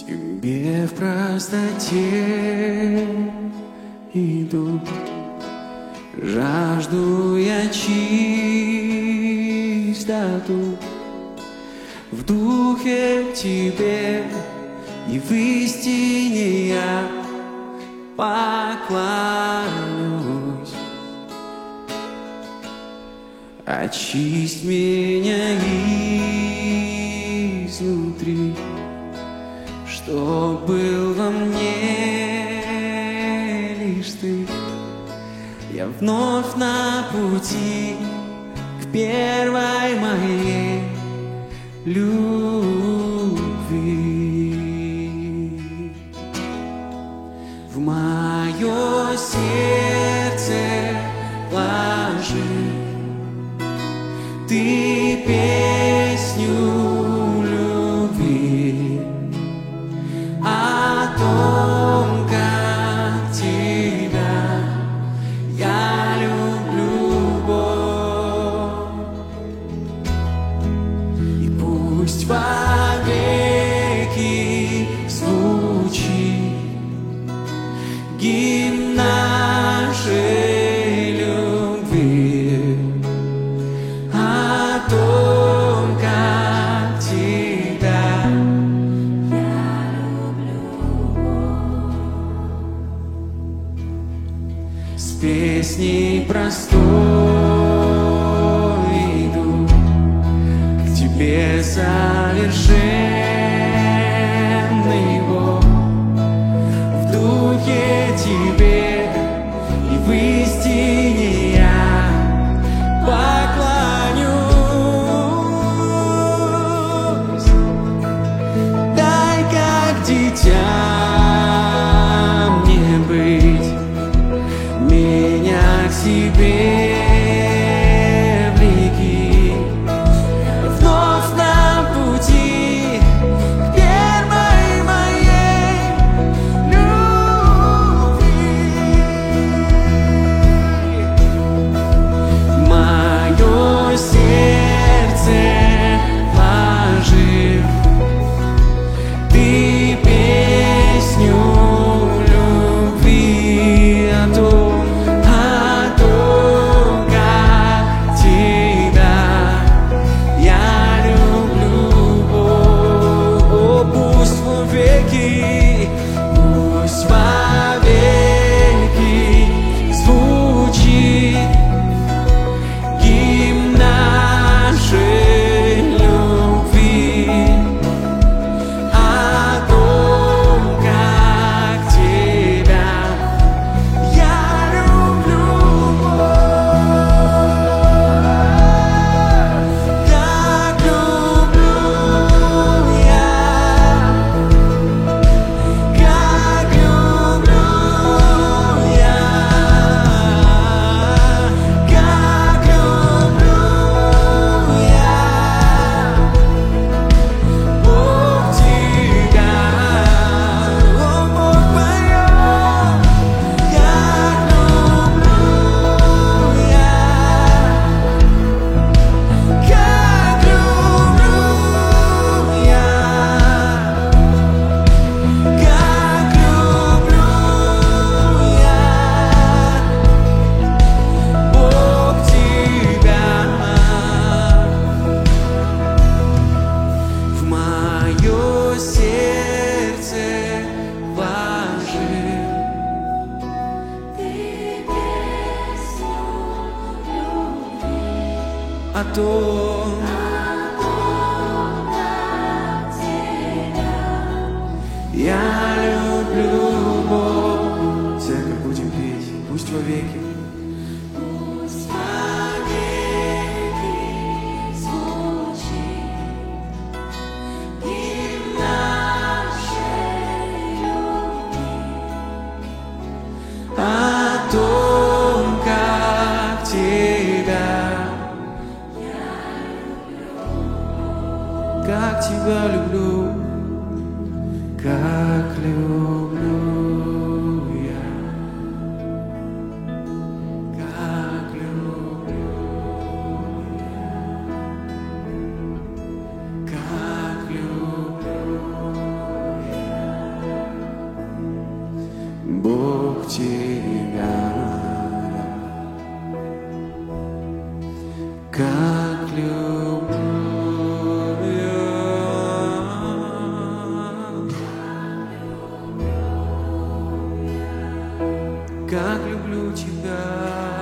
тебе в простоте иду, жажду я чистоту в духе тебе, и в истине я поклонюсь. Очисть меня изнутри, что был во мне лишь ты. Я вновь на пути к первой моей любви. В мое сердце вложи ты песню любви о том, как тебя я люблю, Бог. И пусть вовеки звучит гимн нашей любви о том, как тебя я люблю, Бог. С песней простой иду к тебе, совершенный Бог, в духе тебе и в истине я поклонюсь. Дай как дитя мне быть, меня к себе влеки, вновь на пути к первой моей любви. Мое сердце вложи ты песню любви о том, как тебя я люблю, Бог. О, пусть вовеки звучит гимн нашей любви о том, как тебя я люблю, как люблю я, как люблю я, как люблю я, Бог тебя, о Бог моя, как люблю я, как люблю я, как люблю я, Бог тебя. В мое сердце вложи ты песню любви о том, как тебя я люблю, Бог. Церковь, будем петь, пусть вовеки. Пусть вовеки звучит гимн нашей любви о том, как тебя люблю, как люблю я, как люблю я, как люблю я. как люблю я. Как люблю тебя.